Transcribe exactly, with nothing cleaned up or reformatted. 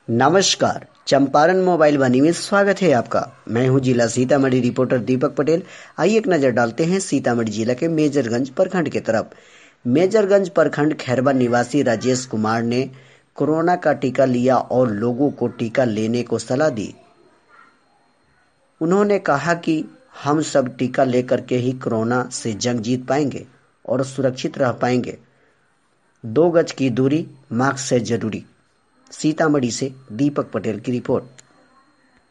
नमस्कार, चंपारण मोबाइल वाणी में स्वागत है आपका। मैं हूं जिला सीतामढ़ी रिपोर्टर दीपक पटेल। आइए एक नजर डालते हैं सीतामढ़ी जिला के मेजरगंज प्रखंड की तरफ। मेजरगंज प्रखंड खैरबा निवासी राजेश कुमार ने कोरोना का टीका लिया और लोगों को टीका लेने को सलाह दी। उन्होंने कहा कि हम सब टीका लेकर के ही कोरोना से जंग जीत पाएंगे और सुरक्षित रह पाएंगे। दो गज की दूरी, मास्क से जरूरी। सीतामढ़ी से दीपक पटेल की रिपोर्ट।